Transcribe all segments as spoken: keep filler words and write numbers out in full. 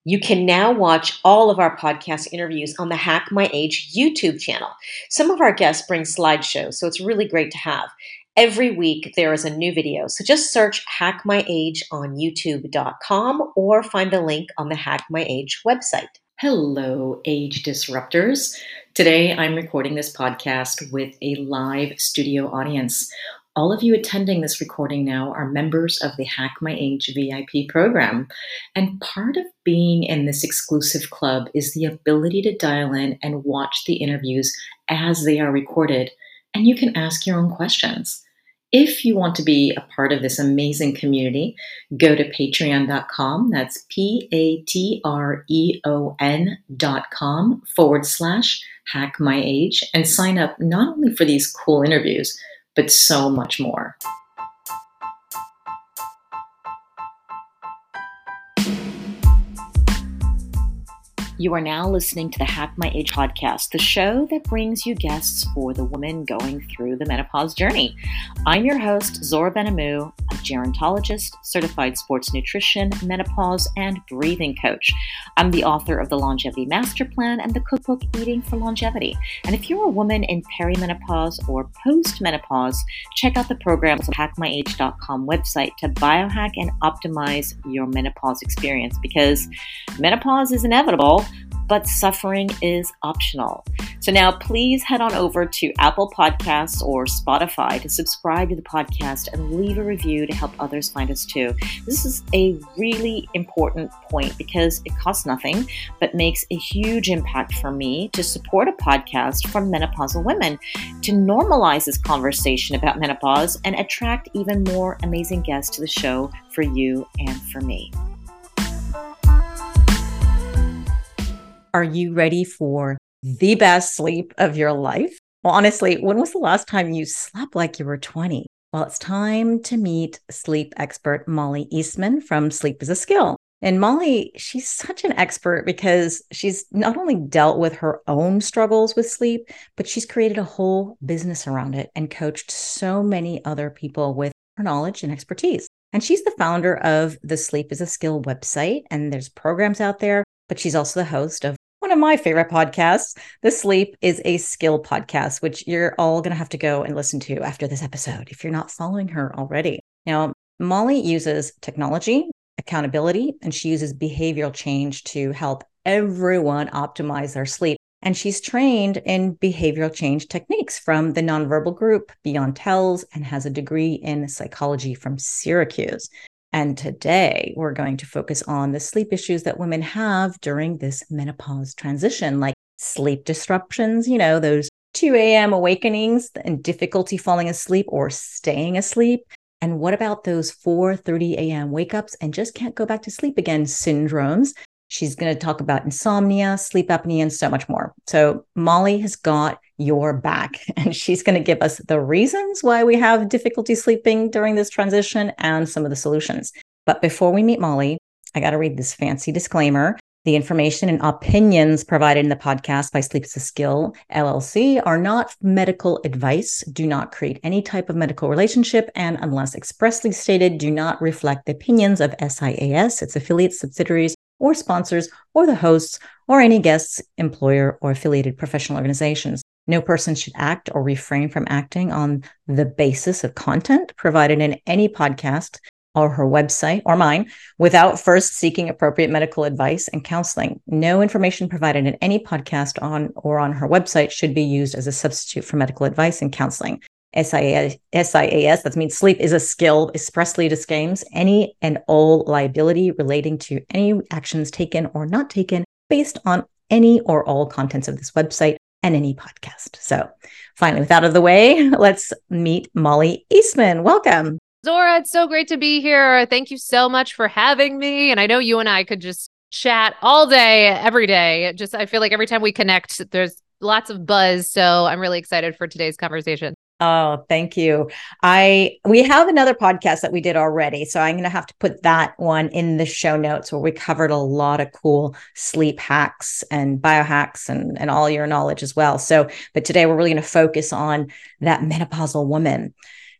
You can now watch all of our podcast interviews on the Hack My Age YouTube channel. Some of our guests bring slideshows, so it's really great to have. Every week there is a new video, so just search Hack My Age on youtube dot com or find the link on the Hack My Age website. Hello, Age Disruptors. Today I'm recording this podcast with a live studio audience. All of you attending this recording now are members of the Hack My Age V I P program. And part of being in this exclusive club is the ability to dial in and watch the interviews as they are recorded. And you can ask your own questions. If you want to be a part of this amazing community, go to patreon dot com. That's P-A-T-R-E-O-N dot com forward slash Hack My Age and sign up not only for these cool interviews, but so much more. You are now listening to the Hack My Age podcast, the show that brings you guests for the woman going through the menopause journey. I'm your host, Zora Benamu, a gerontologist, certified sports nutrition, menopause, and breathing coach. I'm the author of the Longevity Master Plan and the cookbook Eating for Longevity. And if you're a woman in perimenopause or postmenopause, check out the programs on the hack my age dot com website to biohack and optimize your menopause experience, because menopause is inevitable, but suffering is optional. So now please head on over to Apple Podcasts or Spotify to subscribe to the podcast and leave a review to help others find us too. This is a really important point because it costs nothing, but makes a huge impact for me to support a podcast from menopausal women to normalize this conversation about menopause and attract even more amazing guests to the show for you and for me. Are you ready for the best sleep of your life? Well, honestly, when was the last time you slept like you were twenty? Well, it's time to meet sleep expert Molly Eastman from Sleep is a Skill. And Molly, she's such an expert because she's not only dealt with her own struggles with sleep, but she's created a whole business around it and coached so many other people with her knowledge and expertise. And she's the founder of the Sleep is a Skill website, and there's programs out there, but she's also the host of one of my favorite podcasts, the Sleep is a Skill podcast, which you're all going to have to go and listen to after this episode if you're not following her already. Now, Molly uses technology, accountability, and she uses behavioral change to help everyone optimize their sleep. And she's trained in behavioral change techniques from the nonverbal group Beyond Tells and has a degree in psychology from Syracuse. And today we're going to focus on the sleep issues that women have during this menopause transition, like sleep disruptions, you know, those two a.m. awakenings and difficulty falling asleep or staying asleep. And what about those four thirty a.m. wake ups and just can't go back to sleep again syndromes? She's going to talk about insomnia, sleep apnea, and so much more. So Molly has got your back, and she's going to give us the reasons why we have difficulty sleeping during this transition and some of the solutions. But before we meet Molly, I got to read this fancy disclaimer. The information and opinions provided in the podcast by Sleep is a Skill, L L C, are not medical advice, do not create any type of medical relationship, and unless expressly stated, do not reflect the opinions of S I A S, its affiliates, subsidiaries, or sponsors, or the hosts, or any guests, employer, or affiliated professional organizations. No person should act or refrain from acting on the basis of content provided in any podcast or her website or mine without first seeking appropriate medical advice and counseling. No information provided in any podcast on or on her website should be used as a substitute for medical advice and counseling. S I A S, that means Sleep is a Skill, expressly disclaims any and all liability relating to any actions taken or not taken based on any or all contents of this website and any podcast. So finally, with that out of the way, let's meet Molly Eastman. Welcome. Zora, it's so great to be here. Thank you so much for having me. And I know you and I could just chat all day, every day. It just, I feel like every time we connect, there's lots of buzz. So I'm really excited for today's conversation. Oh, thank you. I we have another podcast that we did already, so I'm going to have to put that one in the show notes where we covered a lot of cool sleep hacks and biohacks and, and all your knowledge as well. So, but today we're really going to focus on that menopausal woman.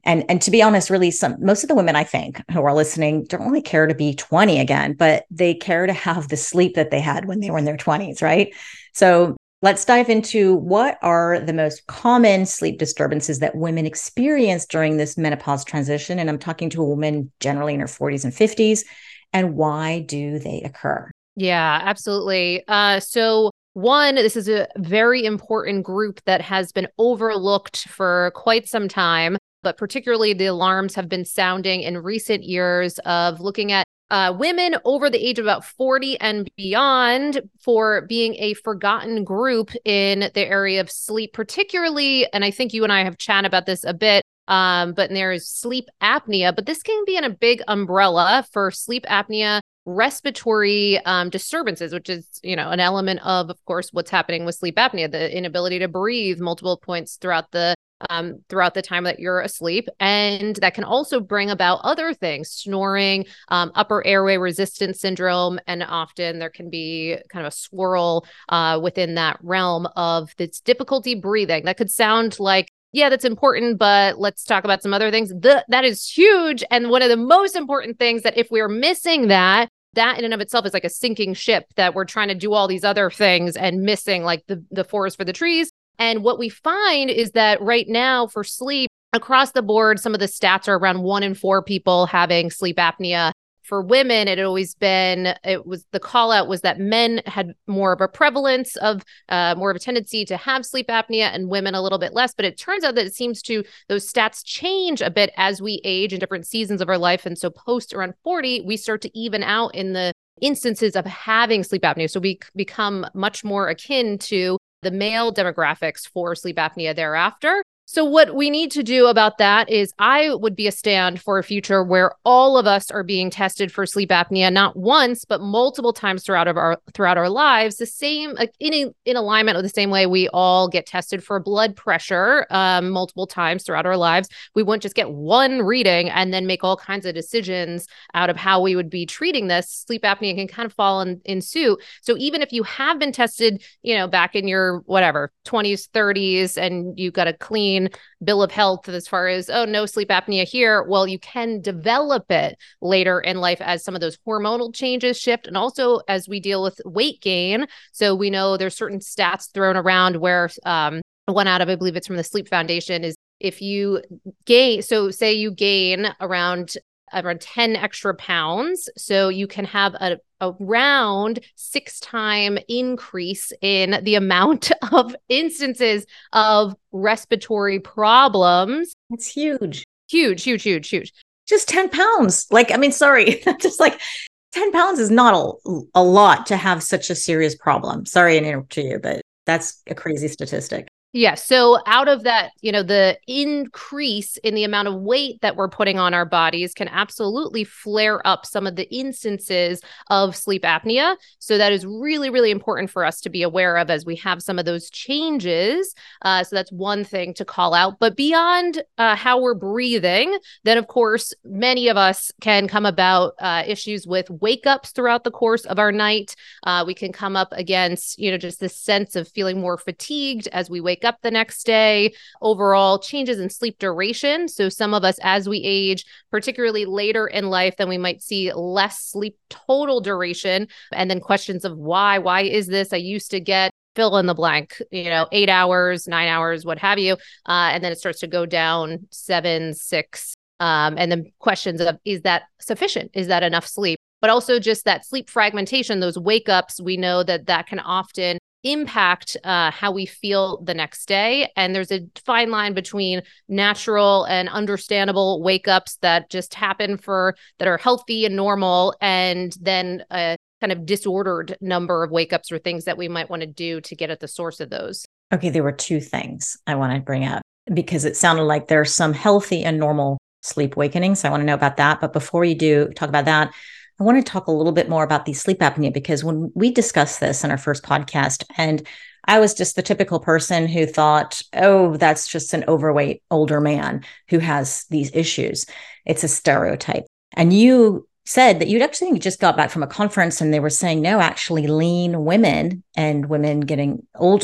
And, and to be honest, really, some most of the women I think who are listening don't really care to be twenty again, but they care to have the sleep that they had when they were in their twenties, right? So let's dive into what are the most common sleep disturbances that women experience during this menopause transition. And I'm talking to a woman generally in her forties and fifties. And why do they occur? Yeah, absolutely. Uh, so one, this is a very important group that has been overlooked for quite some time, but particularly the alarms have been sounding in recent years of looking at uh, women over the age of about forty and beyond for being a forgotten group in the area of sleep, particularly, and I think you and I have chatted about this a bit, um, but there's sleep apnea, but this can be in a big umbrella for sleep apnea respiratory um, disturbances, which is, you know, an element of, of course, what's happening with sleep apnea, the inability to breathe multiple points throughout the um, throughout the time that you're asleep. And that can also bring about other things, snoring, um, upper airway resistance syndrome. And often there can be kind of a swirl uh, within that realm of this difficulty breathing. That could sound like, yeah, that's important, but let's talk about some other things. The, that is huge. And one of the most important things that if we're missing that, that in and of itself is like a sinking ship that we're trying to do all these other things and missing like the, the forest for the trees. And what we find is that right now for sleep across the board, some of the stats are around one in four people having sleep apnea. For women, it had always been, it was the call out was that men had more of a prevalence of uh, more of a tendency to have sleep apnea and women a little bit less. But it turns out that it seems to, those stats change a bit as we age in different seasons of our life. And so post around forty, we start to even out in the instances of having sleep apnea. So we become much more akin to the male demographics for sleep apnea thereafter. So what we need to do about that is I would be a stand for a future where all of us are being tested for sleep apnea, not once, but multiple times throughout of our throughout our lives, the same in, in alignment with the same way we all get tested for blood pressure um, multiple times throughout our lives. We wouldn't just get one reading and then make all kinds of decisions out of how we would be treating this. Sleep apnea can kind of fall in, in suit. So even if you have been tested, you know, back in your whatever, twenties, thirties, and you got a clean bill of health as far as, oh, no sleep apnea here. Well, you can develop it later in life as some of those hormonal changes shift. And also as we deal with weight gain. So we know there's certain stats thrown around where um, one out of, I believe it's from the Sleep Foundation, is if you gain, so say you gain around around ten extra pounds. So you can have a around six time increase in the amount of instances of respiratory problems. It's huge. Huge, huge, huge, huge. Just ten pounds. Like, I mean, sorry, just like ten pounds is not a, a lot to have such a serious problem. Sorry to interrupt you, but that's a crazy statistic. Yeah. So out of that, you know, the increase in the amount of weight that we're putting on our bodies can absolutely flare up some of the instances of sleep apnea. So that is really, really important for us to be aware of as we have some of those changes. Uh, so that's one thing to call out. But beyond uh, how we're breathing, then of course, many of us can come about uh, issues with wake ups throughout the course of our night. Uh, we can come up against, you know, just this sense of feeling more fatigued as we wake up the next day, overall changes in sleep duration. So some of us, as we age, particularly later in life, then we might see less sleep total duration. And then questions of why, why is this? I used to get fill in the blank, you know, eight hours, nine hours, what have you. Uh, and then it starts to go down seven, six. Um, and then questions of, is that sufficient? Is that enough sleep? But also just that sleep fragmentation, those wake ups, we know that that can often impact uh, how we feel the next day. And there's a fine line between natural and understandable wake ups that just happen for that are healthy and normal, and then a kind of disordered number of wake ups or things that we might want to do to get at the source of those. Okay, there were two things I want to bring up because it sounded like there's some healthy and normal sleep awakening. So I want to know about that. But before you do talk about that, I want to talk a little bit more about the sleep apnea, because when we discussed this in our first podcast, and I was just the typical person who thought, oh, that's just an overweight older man who has these issues. It's a stereotype. And you said that you'd actually just got back from a conference and they were saying, no, actually lean women and women getting older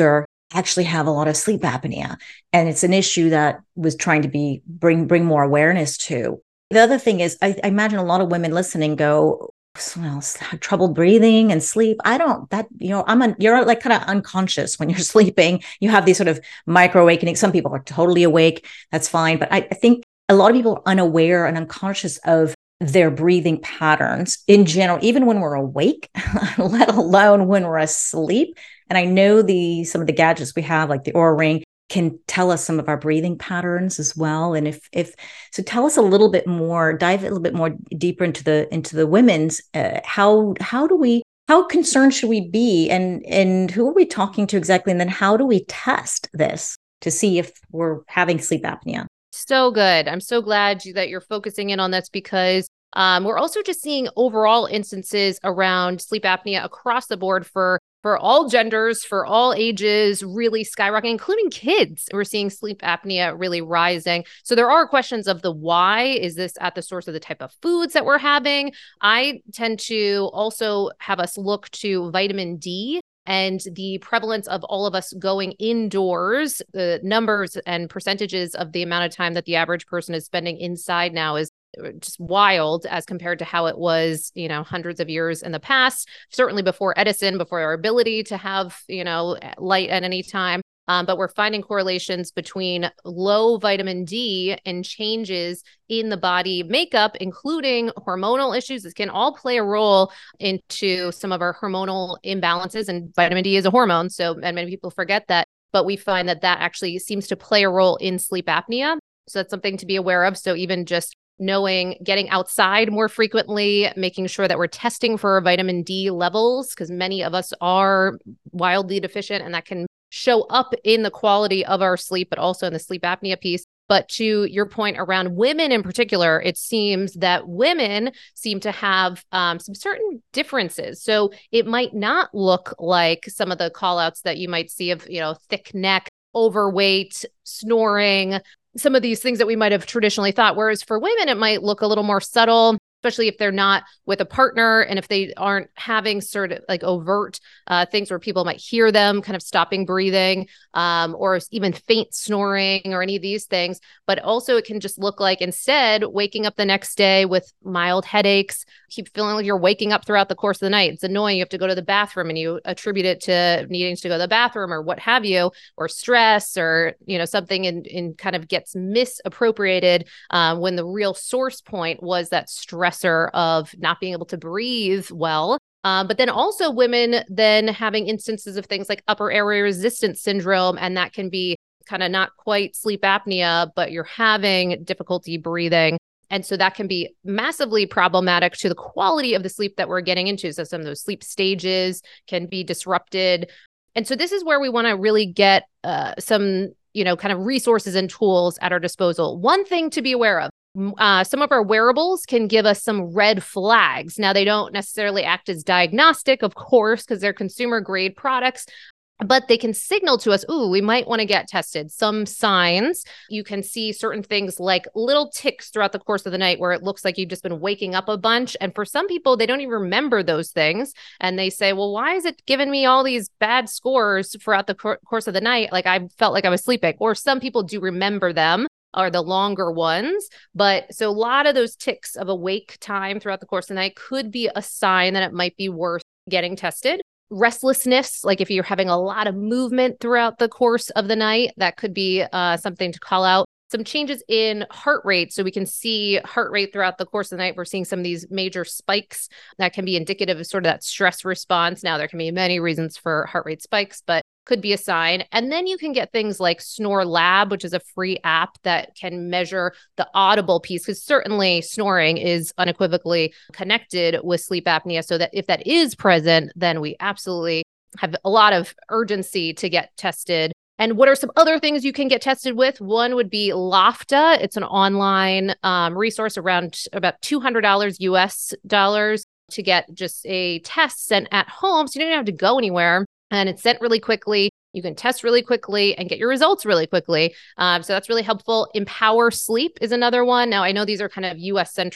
actually have a lot of sleep apnea. And it's an issue that was trying to be bring bring more awareness to. The other thing is, I, I imagine a lot of women listening go, well, trouble breathing and sleep. I don't, that, you know, I'm a, you're like kind of unconscious when you're sleeping. You have these sort of micro awakenings. Some people are totally awake. That's fine. But I, I think a lot of people are unaware and unconscious of their breathing patterns in general, even when we're awake, let alone when we're asleep. And I know the some of the gadgets we have, like the Oura Ring, can tell us some of our breathing patterns as well. And if if so, tell us a little bit more, dive a little bit more deeper into the into the women's. Uh, how how do we how concerned should we be, and and who are we talking to exactly? And then how do we test this to see if we're having sleep apnea? So good. I'm so glad you, that you're focusing in on this, because um, we're also just seeing overall instances around sleep apnea across the board for for all genders, for all ages, really skyrocketing, including kids. We're seeing sleep apnea really rising. So there are questions of the why. Is this at the source of the type of foods that we're having? I tend to also have us look to vitamin D and the prevalence of all of us going indoors. The numbers and percentages of the amount of time that the average person is spending inside now is just wild as compared to how it was, you know, hundreds of years in the past, certainly before Edison, before our ability to have, you know, light at any time. Um, but we're finding correlations between low vitamin D and changes in the body makeup, including hormonal issues. This can all play a role into some of our hormonal imbalances, and vitamin D is a hormone. So, and many people forget that, but we find that that actually seems to play a role in sleep apnea. So that's something to be aware of. So even just knowing, getting outside more frequently, making sure that we're testing for vitamin D levels, because many of us are wildly deficient, and that can show up in the quality of our sleep, but also in the sleep apnea piece. But to your point around women in particular, it seems that women seem to have um, some certain differences. So it might not look like some of the call outs that you might see of, you know, thick neck, overweight, snoring, some of these things that we might have traditionally thought. Whereas for women, it might look a little more subtle, especially if they're not with a partner, and if they aren't having sort of like overt uh, things where people might hear them kind of stopping breathing, um, or even faint snoring or any of these things. But also it can just look like instead waking up the next day with mild headaches, keep feeling like you're waking up throughout the course of the night. It's annoying. You have to go to the bathroom and you attribute it to needing to go to the bathroom or what have you, or stress, or, you know, something in, in kind of gets misappropriated uh, when the real source point was that stressor of not being able to breathe well. Um, but then also women then having instances of things like upper airway resistance syndrome, and that can be kind of not quite sleep apnea, but you're having difficulty breathing. And so that can be massively problematic to the quality of the sleep that we're getting into. So some of those sleep stages can be disrupted. And so this is where we want to really get uh, some, you know, kind of resources and tools at our disposal. One thing to be aware of, Uh, some of our wearables can give us some red flags. Now, they don't necessarily act as diagnostic, of course, because they're consumer grade products, but they can signal to us, ooh, we might want to get tested. Some signs, you can see certain things like little ticks throughout the course of the night where it looks like you've just been waking up a bunch. And for some people, they don't even remember those things. And they say, well, why is it giving me all these bad scores throughout the cor- course of the night? Like I felt like I was sleeping. Or some people do remember them, are the longer ones. But so a lot of those ticks of awake time throughout the course of the night could be a sign that it might be worth getting tested. Restlessness, like if you're having a lot of movement throughout the course of the night, that could be uh, something to call out. Some changes in heart rate. So we can see heart rate throughout the course of the night. We're seeing some of these major spikes that can be indicative of sort of that stress response. Now, there can be many reasons for heart rate spikes, but could be a sign. And then you can get things like Snore Lab, which is a free app that can measure the audible piece, because certainly snoring is unequivocally connected with sleep apnea. So that if that is present, then we absolutely have a lot of urgency to get tested. And what are some other things you can get tested with? One would be Lofta. It's an online um, resource around about two hundred dollars U S dollars to get just a test sent at home. So you don't have to go anywhere. And it's sent really quickly. You can test really quickly and get your results really quickly. Um, so that's really helpful. Empower Sleep is another one. Now, I know these are kind of U S centric,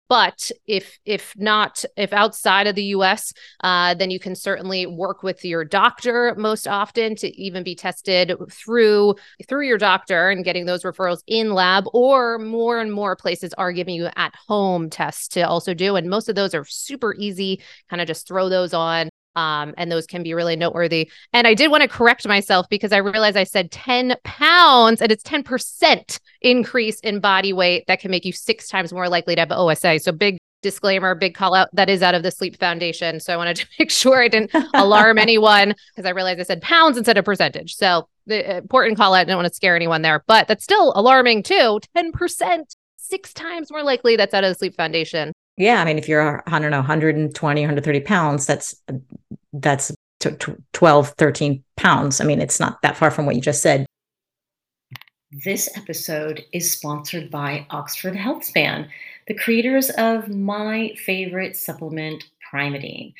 But if if not, if outside of the U S, uh, then you can certainly work with your doctor most often to even be tested through through your doctor and getting those referrals in lab, or more and more places are giving you at home tests to also do. And most of those are super easy, kind of just throw those on. Um, and those can be really noteworthy. And I did want to correct myself because I realized I said ten pounds and it's ten percent increase in body weight that can make you six times more likely to have O S A. So big disclaimer, big call out, that is out of the Sleep Foundation. So I wanted to make sure I didn't alarm anyone because I realized I said pounds instead of percentage. So the important call out, I don't want to scare anyone there, but that's still alarming too. ten percent, six times more likely. That's out of the Sleep Foundation. Yeah. I mean, if you're, I don't know, one hundred twenty, one hundred thirty pounds, that's, that's twelve, thirteen pounds. I mean, it's not that far from what you just said. This episode is sponsored by Oxford HealthSpan, the creators of my favorite supplement, Primeadine.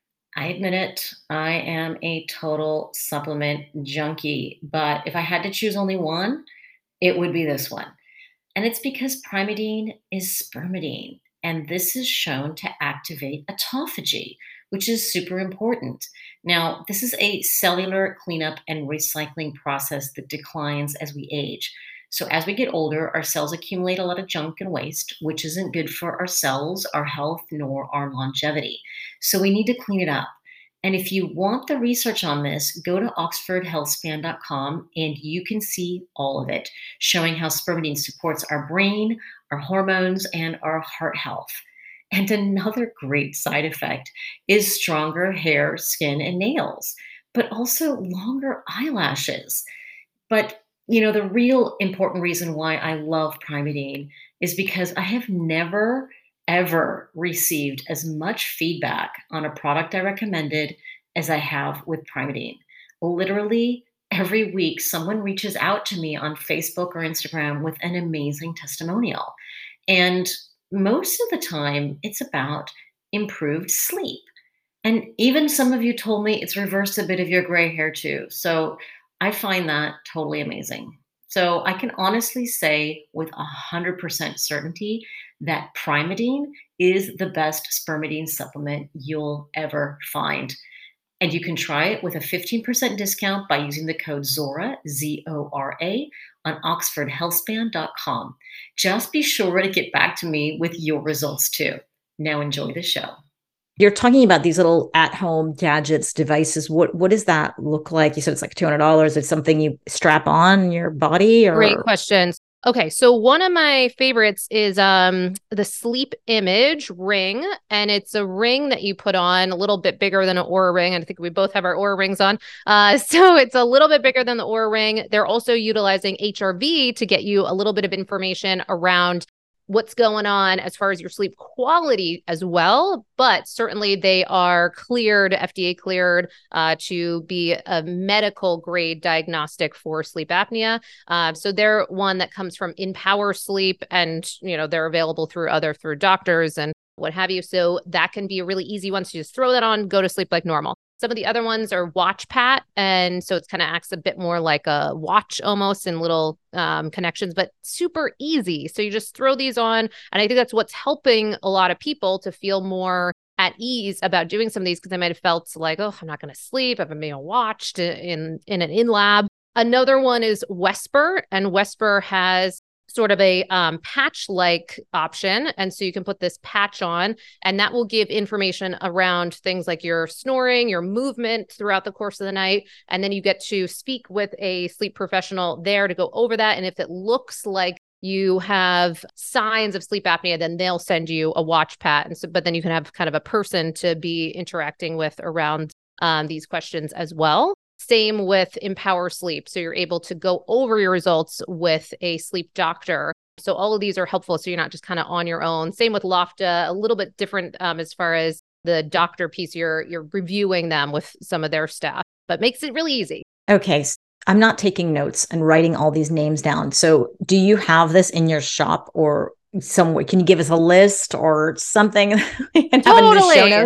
I admit it, I am a total supplement junkie, but if I had to choose only one, it would be this one. And it's because Primeadine is spermidine. And this is shown to activate autophagy, which is super important. Now, this is a cellular cleanup and recycling process that declines as we age. So as we get older, our cells accumulate a lot of junk and waste, which isn't good for our cells, our health, nor our longevity. So we need to clean it up. And if you want the research on this, go to oxford health span dot com and you can see all of it, showing how spermidine supports our brain, our hormones, and our heart health. And another great side effect is stronger hair, skin, and nails, but also longer eyelashes. But, you know, the real important reason why I love Primeadine is because I have never ever received as much feedback on a product I recommended as I have with Primeadine. Literally every week, someone reaches out to me on Facebook or Instagram with an amazing testimonial. And most of the time, it's about improved sleep. And even some of you told me it's reversed a bit of your gray hair too. So I find that totally amazing. So I can honestly say with one hundred percent certainty that Primeadine is the best spermidine supplement you'll ever find. And you can try it with a fifteen percent discount by using the code ZORA, Z O R A, on oxford health span dot com. Just be sure to get back to me with your results too. Now enjoy the show. You're talking about these little at-home gadgets, devices. What what does that look like? You said it's like two hundred dollars. It's something you strap on your body? Or... Great questions. Okay, so one of my favorites is um the Sleep Image ring, and it's a ring that you put on, a little bit bigger than an Oura ring. And I think we both have our Oura rings on. Uh, so it's a little bit bigger than the Oura ring. They're also utilizing H R V to get you a little bit of information around what's going on as far as your sleep quality as well. But certainly they are cleared, F D A cleared, uh, to be a medical grade diagnostic for sleep apnea. Uh, so they're one that comes from Empower Sleep, and, you know, they're available through other, through doctors and what have you. So that can be a really easy one. So you just throw that on, go to sleep like normal. Some of the other ones are WatchPat. And so it's kind of acts a bit more like a watch almost in little um, connections, but super easy. So you just throw these on. And I think that's what's helping a lot of people to feel more at ease about doing some of these, because they might have felt like, oh, I'm not going to sleep. I've been being watched in, in an in-lab. Another one is Wesper, and Wesper has sort of a um, patch-like option. And so you can put this patch on, and that will give information around things like your snoring, your movement throughout the course of the night. And then you get to speak with a sleep professional there to go over that. And if it looks like you have signs of sleep apnea, then they'll send you a WatchPat. And so, but then you can have kind of a person to be interacting with around um, these questions as well. Same with Empower Sleep. So you're able to go over your results with a sleep doctor. So all of these are helpful. So you're not just kind of on your own. Same with Lofta, a little bit different um, as far as the doctor piece. You're, you're reviewing them with some of their staff, but makes it really easy. Okay. I'm not taking notes and writing all these names down. So do you have this in your shop or somewhere? Can you give us a list or something? And have totally. in the show notes?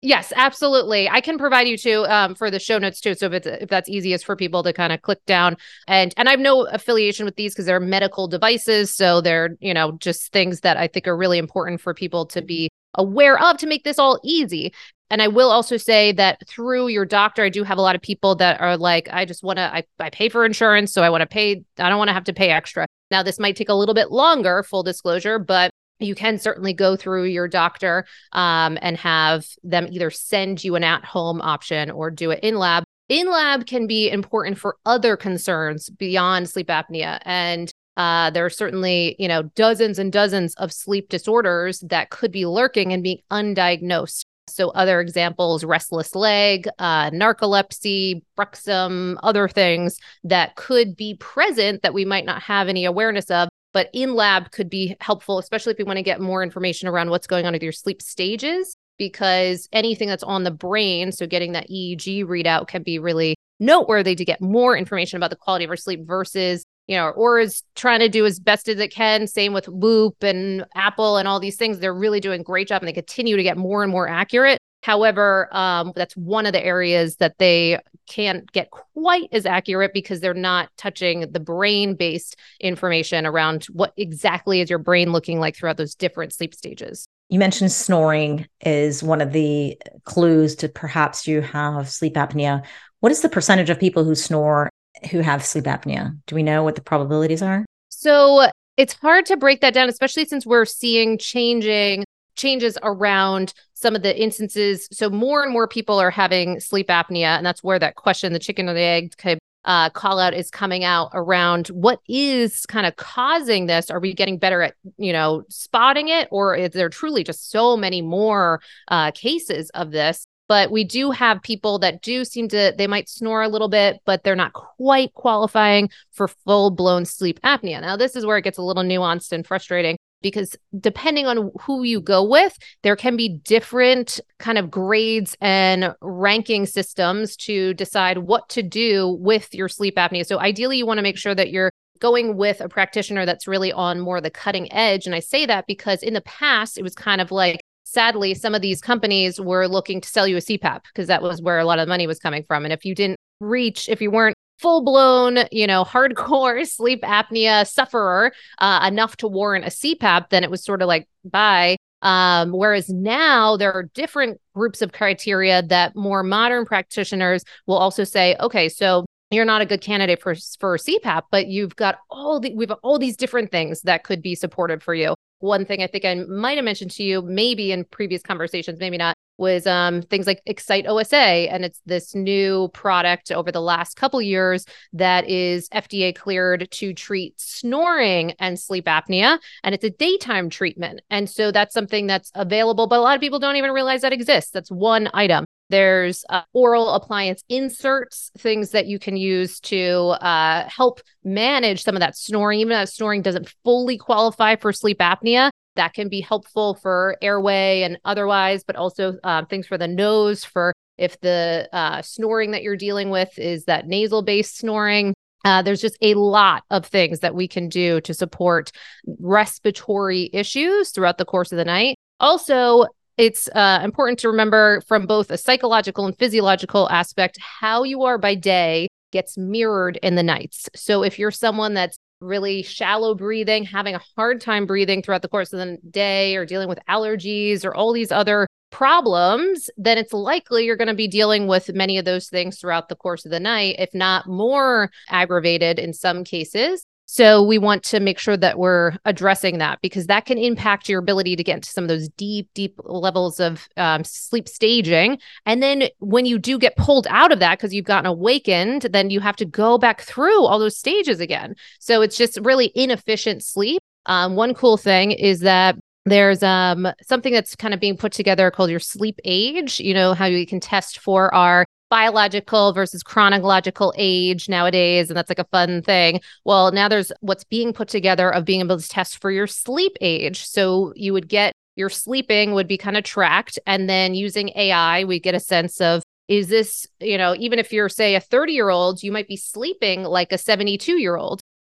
Yes, absolutely. I can provide you too um, for the show notes too. So if it's if that's easiest for people to kind of click down, and and I have no affiliation with these because they're medical devices, so they're you know just things that I think are really important for people to be aware of to make this all easy. And I will also say that through your doctor, I do have a lot of people that are like, I just want to, I, I pay for insurance, so I want to pay, I don't want to have to pay extra. Now, this might take a little bit longer, full disclosure, but you can certainly go through your doctor um, and have them either send you an at-home option or do it in lab. In lab can be important for other concerns beyond sleep apnea. And uh, there are certainly, you know, dozens and dozens of sleep disorders that could be lurking and being undiagnosed. So other examples, restless leg, uh, narcolepsy, bruxism, other things that could be present that we might not have any awareness of, but in lab could be helpful, especially if we want to get more information around what's going on with your sleep stages, because anything that's on the brain, so getting that E E G readout can be really noteworthy to get more information about the quality of our sleep versus, you know, Oura is trying to do as best as it can. Same with Whoop and Apple and all these things. They're really doing a great job and they continue to get more and more accurate. However, um, that's one of the areas that they can't get quite as accurate because they're not touching the brain-based information around what exactly is your brain looking like throughout those different sleep stages. You mentioned snoring is one of the clues to perhaps you have sleep apnea. What is the percentage of people who snore who have sleep apnea? Do we know what the probabilities are? So it's hard to break that down, especially since we're seeing changing changes around some of the instances. So more and more people are having sleep apnea. And that's where that question, the chicken or the egg type uh, call out is coming out around what is kind of causing this. Are we getting better at, you know, spotting it? Or is there truly just so many more uh, cases of this? But we do have people that do seem to, they might snore a little bit, but they're not quite qualifying for full-blown sleep apnea. Now, this is where it gets a little nuanced and frustrating because depending on who you go with, there can be different kind of grades and ranking systems to decide what to do with your sleep apnea. So ideally, you want to make sure that you're going with a practitioner that's really on more the cutting edge. And I say that because in the past, it was kind of like, sadly, some of these companies were looking to sell you a C PAP because that was where a lot of the money was coming from. And if you didn't reach, if you weren't full blown, you know, hardcore sleep apnea sufferer uh, enough to warrant a C PAP, then it was sort of like, bye. Um, whereas now there are different groups of criteria that more modern practitioners will also say, okay, so you're not a good candidate for, for C PAP, but you've got all the, we've all these different things that could be supportive for you. One thing I think I might have mentioned to you, maybe in previous conversations, maybe not, was um, things like Excite O S A. And it's this new product over the last couple years that is F D A cleared to treat snoring and sleep apnea. And it's a daytime treatment. And so that's something that's available, but a lot of people don't even realize that exists. That's one item. There's uh, oral appliance inserts, things that you can use to uh, help manage some of that snoring. Even if snoring doesn't fully qualify for sleep apnea, that can be helpful for airway and otherwise, but also uh, things for the nose, for if the uh, snoring that you're dealing with is that nasal-based snoring. Uh, there's just a lot of things that we can do to support respiratory issues throughout the course of the night. Also, it's uh, important to remember from both a psychological and physiological aspect, how you are by day gets mirrored in the nights. So if you're someone that's really shallow breathing, having a hard time breathing throughout the course of the day, or dealing with allergies or all these other problems, then it's likely you're going to be dealing with many of those things throughout the course of the night, if not more aggravated in some cases. So we want to make sure that we're addressing that because that can impact your ability to get into some of those deep, deep levels of um, sleep staging. And then when you do get pulled out of that because you've gotten awakened, then you have to go back through all those stages again. So it's just really inefficient sleep. Um, one cool thing is that there's um, something that's kind of being put together called your sleep age. You know, how we can test for our biological versus chronological age nowadays. And that's like a fun thing. Well, now there's what's being put together of being able to test for your sleep age. So you would get your sleeping would be kind of tracked. And then using A I, we get a sense of, is this, you know, even if you're, say, a thirty year old, you might be sleeping like a seventy-two year old.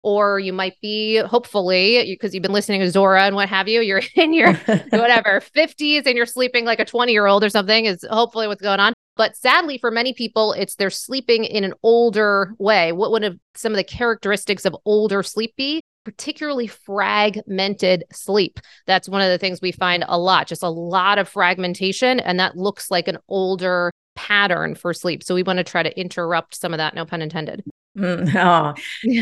or you might be, hopefully, because you've been listening to Zora and what have you, you're in your whatever fifties and you're sleeping like a twenty year old or something is hopefully what's going on. But sadly, for many people, it's they're sleeping in an older way. What would have some of the characteristics of older sleep be? Particularly fragmented sleep. That's one of the things we find a lot, just a lot of fragmentation. And that looks like an older pattern for sleep. So we want to try to interrupt some of that, no pun intended. Mm, oh,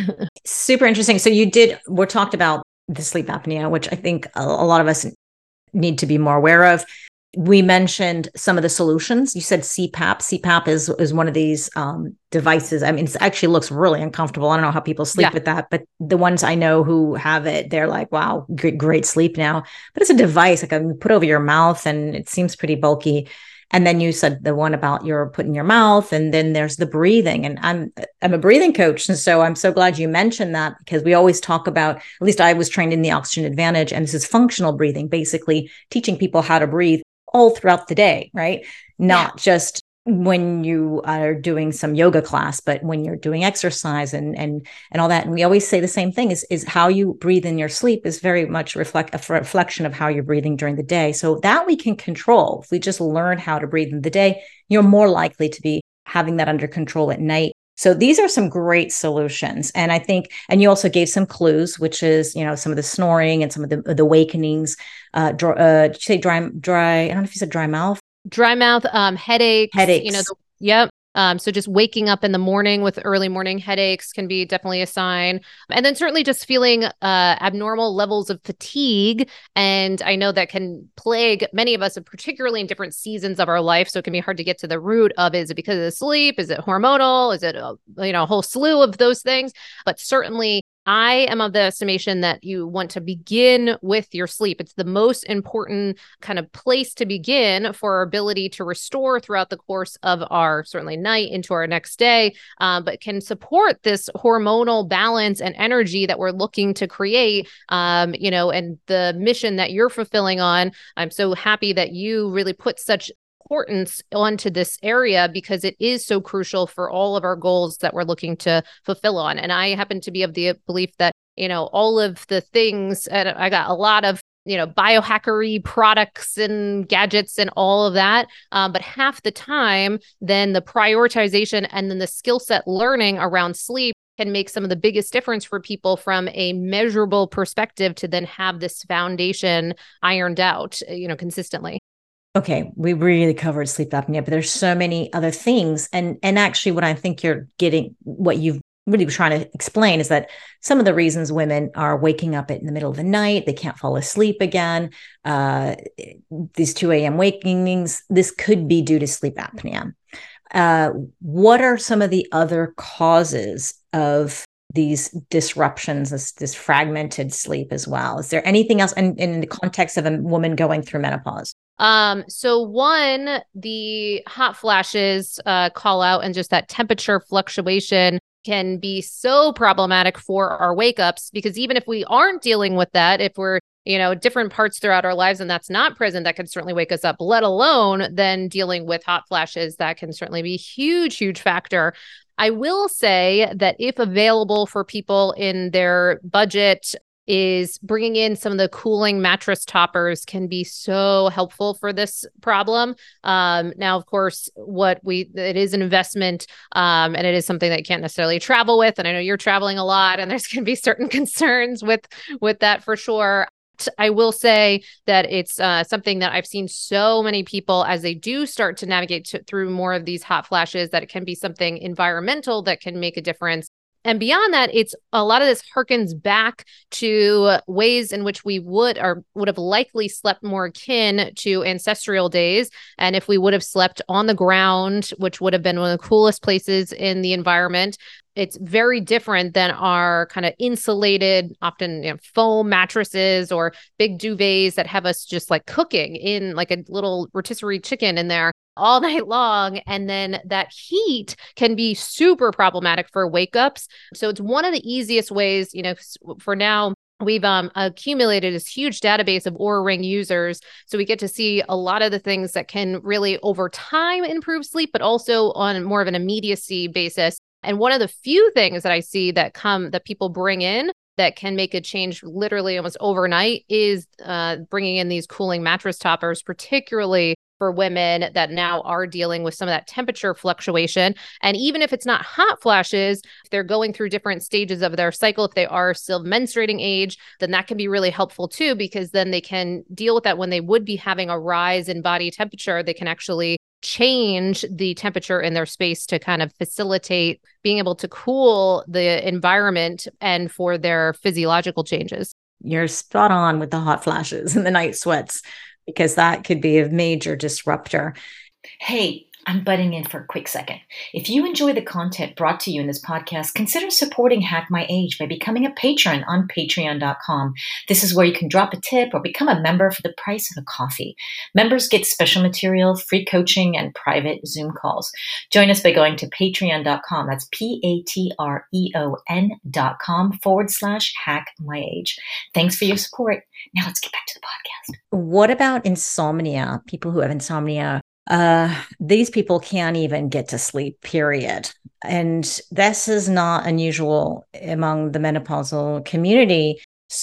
super interesting. So you did, we talked about the sleep apnea, which I think a, a lot of us need to be more aware of. We mentioned some of the solutions. You said C PAP. C PAP is is one of these um, devices. I mean, it actually looks really uncomfortable. I don't know how people sleep yeah. with that, but the ones I know who have it, they're like, wow, great, great sleep now. But it's a device like you put over your mouth and it seems pretty bulky. And then you said the one about your put in your mouth, and then there's the breathing. And I'm I'm a breathing coach, and so I'm so glad you mentioned that, because we always talk about, at least I was trained in the Oxygen Advantage, and this is functional breathing, basically teaching people how to breathe all throughout the day, right? Not yeah. just when you are doing some yoga class, but when you're doing exercise and and and all that. And we always say the same thing is, is how you breathe in your sleep is very much reflect a reflection of how you're breathing during the day. So that we can control. If we just learn how to breathe in the day, you're more likely to be having that under control at night. So these are some great solutions. And I think, and you also gave some clues, which is, you know, some of the snoring and some of the, the awakenings, uh, dry, uh, did you say dry, dry, I don't know if you said dry mouth. Dry mouth, um, headaches, headaches, you know, the, yep. Um, so just waking up in the morning with early morning headaches can be definitely a sign. And then certainly just feeling uh, abnormal levels of fatigue. And I know that can plague many of us, particularly in different seasons of our life. So it can be hard to get to the root of, is it because of the sleep? Is it hormonal? Is it, a, you know, a whole slew of those things? But certainly I am of the estimation that you want to begin with your sleep. It's the most important kind of place to begin for our ability to restore throughout the course of our certainly night into our next day, uh, but can support this hormonal balance and energy that we're looking to create, um, you know, and the mission that you're fulfilling on. I'm so happy that you really put such importance onto this area, because it is so crucial for all of our goals that we're looking to fulfill on. And I happen to be of the belief that, you know, all of the things, and I got a lot of, you know, biohackery products and gadgets and all of that. Um, but half the time, then the prioritization and then the skill set learning around sleep can make some of the biggest difference for people from a measurable perspective to then have this foundation ironed out, you know, consistently. Okay, we really covered sleep apnea, but there's so many other things. And and actually what I think you're getting, what you've really trying to explain is that some of the reasons women are waking up in the middle of the night, they can't fall asleep again, uh, these two a.m. wakings, this could be due to sleep apnea. Uh, what are some of the other causes of these disruptions, this, this fragmented sleep as well? Is there anything else in, in the context of a woman going through menopause? Um, so one, the hot flashes uh, call out, and just that temperature fluctuation can be so problematic for our wake ups, because even if we aren't dealing with that, if we're, you know, different parts throughout our lives and that's not present, that can certainly wake us up, let alone then dealing with hot flashes. That can certainly be a huge, huge factor. I will say that if available for people in their budget, is bringing in some of the cooling mattress toppers can be so helpful for this problem. Um, now, of course, what we, it is an investment, um, and it is something that you can't necessarily travel with. And I know you're traveling a lot, and there's going to be certain concerns with, with that for sure. I will say that it's uh, something that I've seen so many people, as they do start to navigate to, through more of these hot flashes, that it can be something environmental that can make a difference. And beyond that, it's a lot of this harkens back to ways in which we would or would have likely slept more akin to ancestral days. And if we would have slept on the ground, which would have been one of the coolest places in the environment, it's very different than our kind of insulated, often, you know, foam mattresses or big duvets that have us just like cooking in like a little rotisserie chicken in there all night long. And then that heat can be super problematic for wake ups. So it's one of the easiest ways, you know, for now, we've um, accumulated this huge database of Oura Ring users. So we get to see a lot of the things that can really over time improve sleep, but also on more of an immediacy basis. And one of the few things that I see that come that people bring in that can make a change literally almost overnight is uh, bringing in these cooling mattress toppers, particularly for women that now are dealing with some of that temperature fluctuation. And even if it's not hot flashes, if they're going through different stages of their cycle, if they are still menstruating age, then that can be really helpful too, because then they can deal with that when they would be having a rise in body temperature. They can actually change the temperature in their space to kind of facilitate being able to cool the environment and for their physiological changes. You're spot on with the hot flashes and the night sweats, because that could be a major disruptor. Hey, I'm butting in for a quick second. If you enjoy the content brought to you in this podcast, consider supporting Hack My Age by becoming a patron on patreon dot com. This is where you can drop a tip or become a member for the price of a coffee. Members get special material, free coaching, and private Zoom calls. Join us by going to patreon dot com. That's P-A-T-R-E-O-N dot com forward slash Hack My Age. Thanks for your support. Now let's get back to the podcast. What about insomnia? People who have insomnia, uh, these people can't even get to sleep, period. And this is not unusual among the menopausal community.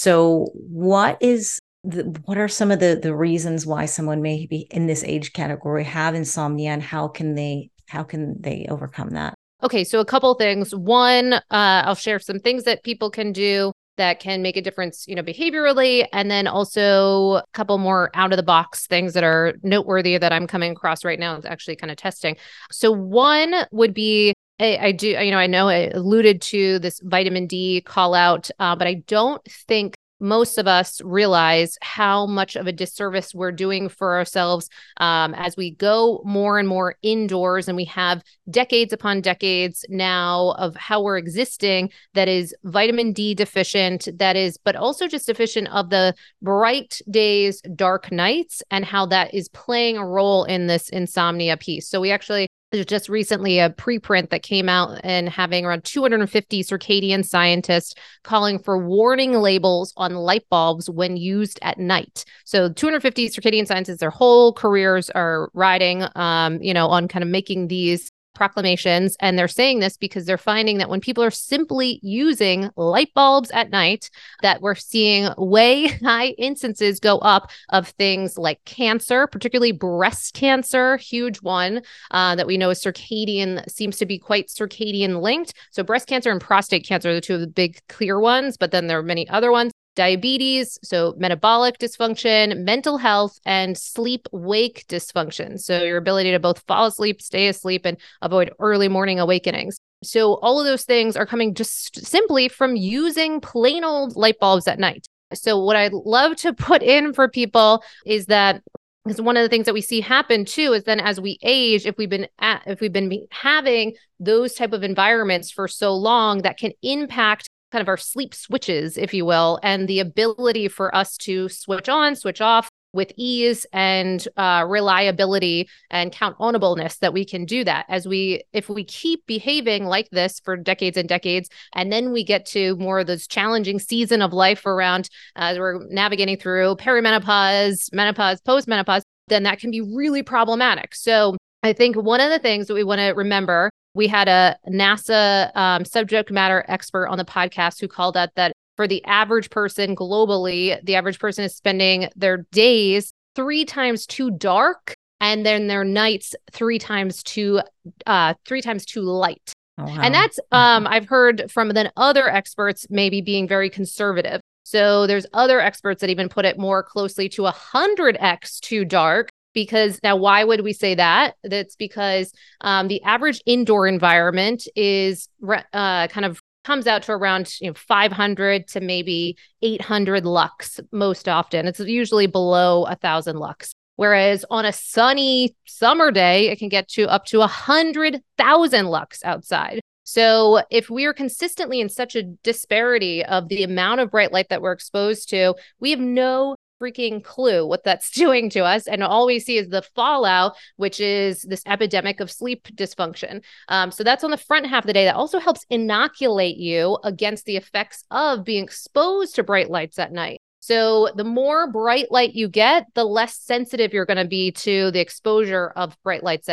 So what is the, what are some of the, the reasons why someone may be in this age category have insomnia, and how can they, how can they overcome that? Okay, so a couple things. One, uh, I'll share some things that people can do that can make a difference, you know, behaviorally, and then also a couple more out of the box things that are noteworthy that I'm coming across right now. It's actually kind of testing. So one would be, I, I do, you know, I know I alluded to this vitamin D call out, uh, but I don't think most of us realize how much of a disservice we're doing for ourselves um, as we go more and more indoors, and we have decades upon decades now of how we're existing that is vitamin D deficient, that is, but also just deficient of the bright days, dark nights, and how that is playing a role in this insomnia piece. So we actually There's just recently a preprint that came out and having around two hundred fifty circadian scientists calling for warning labels on light bulbs when used at night. So two hundred fifty circadian scientists, their whole careers are riding, um, you know, on kind of making these proclamations. And they're saying this because they're finding that when people are simply using light bulbs at night, that we're seeing way high instances go up of things like cancer, particularly breast cancer, huge one uh, that we know is circadian, seems to be quite circadian linked. So breast cancer and prostate cancer are the two of the big clear ones, but then there are many other ones. Diabetes, so metabolic dysfunction, mental health, and sleep-wake dysfunction. So your ability to both fall asleep, stay asleep, and avoid early morning awakenings. So all of those things are coming just simply from using plain old light bulbs at night. So what I'd love to put in for people is that, because one of the things that we see happen too is then as we age, if we've been at, if we've been having those type of environments for so long, that can impact kind of our sleep switches, if you will, and the ability for us to switch on, switch off with ease and uh, reliability and count onableness that we can do that. As we, if we keep behaving like this for decades and decades, and then we get to more of those challenging season of life around as uh, we're navigating through perimenopause, menopause, postmenopause, then that can be really problematic. So I think one of the things that we want to remember, we had a NASA um, subject matter expert on the podcast who called out that for the average person globally, the average person is spending their days three times too dark, and then their nights three times too uh, three times too light. Oh, wow. And that's um, I've heard from then other experts maybe being very conservative. So there's other experts that even put it more closely to one hundred x too dark. Because now, why would we say that? That's because um, the average indoor environment is uh, kind of comes out to around you know, five hundred to maybe eight hundred lux most often. It's usually below one thousand lux. Whereas on a sunny summer day, it can get to up to one hundred thousand lux outside. So if we are consistently in such a disparity of the amount of bright light that we're exposed to, we have no freaking clue what that's doing to us. And all we see is the fallout, which is this epidemic of sleep dysfunction. Um, so that's on the front half of the day. That also helps inoculate you against the effects of being exposed to bright lights at night. So the more bright light you get, the less sensitive you're going to be to the exposure of bright lights at night.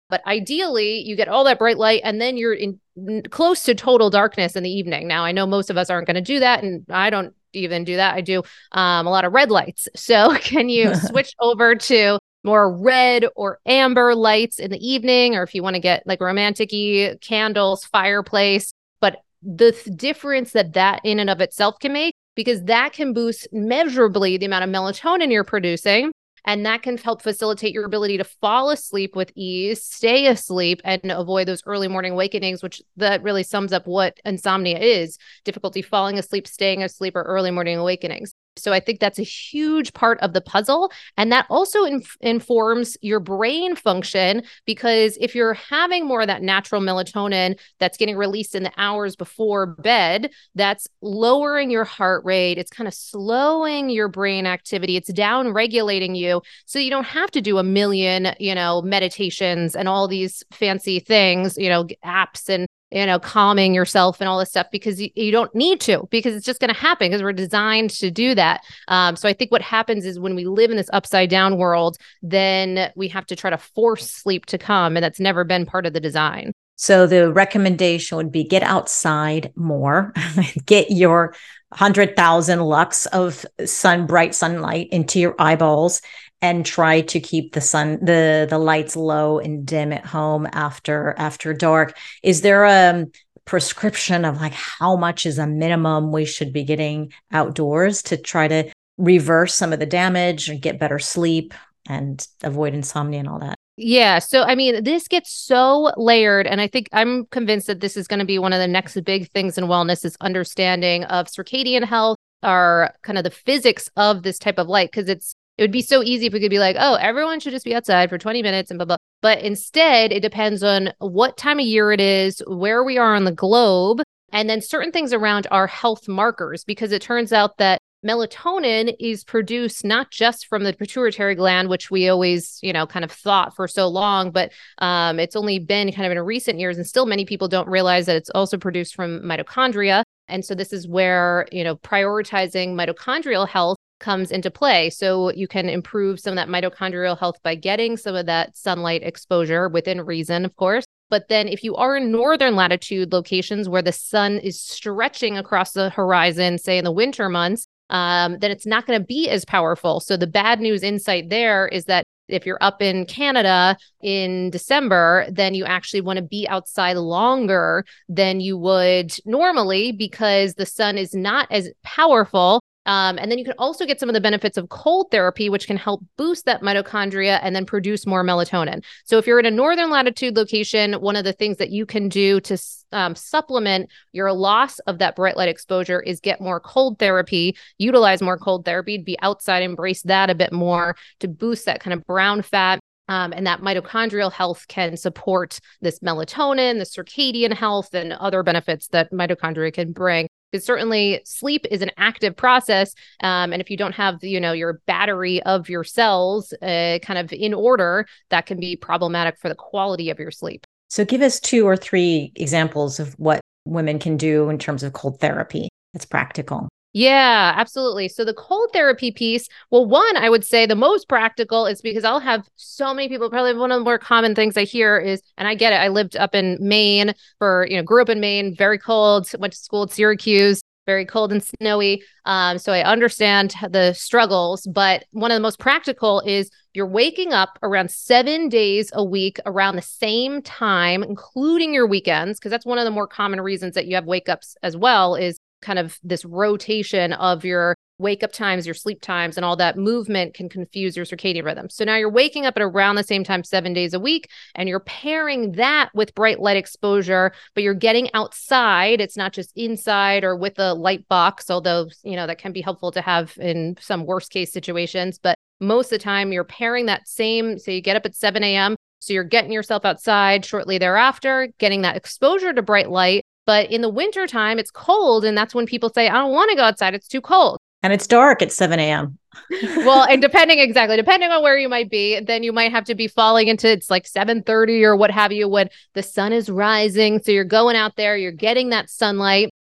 But ideally, you get all that bright light and then you're in close to total darkness in the evening. Now, I know most of us aren't going to do that, and I don't even do that. I do um, a lot of red lights. So can you switch over to more red or amber lights in the evening, or if you want to get like romantic-y candles, fireplace? But the th- difference that that in and of itself can make, because that can boost measurably the amount of melatonin you're producing. And that can help facilitate your ability to fall asleep with ease, stay asleep, and avoid those early morning awakenings, which that really sums up what insomnia is: difficulty falling asleep, staying asleep, or early morning awakenings. So I think that's a huge part of the puzzle. And that also inf- informs your brain function, because if you're having more of that natural melatonin that's getting released in the hours before bed, that's lowering your heart rate. It's kind of slowing your brain activity. It's down regulating you. So you don't have to do a million, you know, meditations and all these fancy things, you know, apps and you know, calming yourself and all this stuff, because you, you don't need to, because it's just going to happen because we're designed to do that. Um, so I think what happens is when we live in this upside down world, then we have to try to force sleep to come. And that's never been part of the design. So the recommendation would be get outside more, get your one hundred thousand lux of sun, bright sunlight into your eyeballs, and try to keep the sun, the, the lights low and dim at home after, after dark. Is there a prescription of like how much is a minimum we should be getting outdoors to try to reverse some of the damage and get better sleep and avoid insomnia and all that? Yeah. So, I mean, this gets so layered. And I think I'm convinced that this is going to be one of the next big things in wellness, is understanding of circadian health, or kind of the physics of this type of light. Because it's, it would be so easy if we could be like, oh, everyone should just be outside for twenty minutes and blah, blah. But instead, it depends on what time of year it is, where we are on the globe, and then certain things around our health markers, because it turns out that melatonin is produced not just from the pituitary gland, which we always, you know, kind of thought for so long, but um, it's only been kind of in recent years, and still many people don't realize that it's also produced from mitochondria. And so this is where, you know, prioritizing mitochondrial health comes into play. So you can improve some of that mitochondrial health by getting some of that sunlight exposure within reason, of course. But then if you are in northern latitude locations where the sun is stretching across the horizon, say in the winter months, um, then it's not going to be as powerful. So the bad news insight there is that if you're up in Canada in December, then you actually want to be outside longer than you would normally, because the sun is not as powerful. Um, and then you can also get some of the benefits of cold therapy, which can help boost that mitochondria and then produce more melatonin. So if you're in a northern latitude location, one of the things that you can do to um, supplement your loss of that bright light exposure is get more cold therapy, utilize more cold therapy, be outside, embrace that a bit more to boost that kind of brown fat. Um, and that mitochondrial health can support this melatonin, the circadian health, and other benefits that mitochondria can bring. Because certainly sleep is an active process. Um, and if you don't have, you know, your battery of your cells uh, kind of in order, that can be problematic for the quality of your sleep. So give us two or three examples of what women can do in terms of cold therapy that's practical. Yeah, absolutely. So the cold therapy piece, well, one, I would say the most practical is because I'll have so many people, probably one of the more common things I hear is, and I get it, I lived up in Maine for, you know, grew up in Maine, very cold, went to school at Syracuse, very cold and snowy. Um, so I understand the struggles, but one of the most practical is you're waking up around seven days a week around the same time, including your weekends, because that's one of the more common reasons that you have wake ups as well, is kind of this rotation of your wake up times, your sleep times, and all that movement can confuse your circadian rhythm. So now you're waking up at around the same time, seven days a week, and you're pairing that with bright light exposure, but you're getting outside. It's not just inside or with a light box, although, you know, that can be helpful to have in some worst case situations. But most of the time you're pairing that same, so you get up at seven a.m. So you're getting yourself outside shortly thereafter, getting that exposure to bright light. But in the wintertime, it's cold. And that's when people say, I don't want to go outside. It's too cold. And it's dark at seven a.m. Well, and depending exactly, depending on where you might be, then you might have to be falling into, it's like seven thirty or what have you, when the sun is rising. So you're going out there, you're getting that sunlight.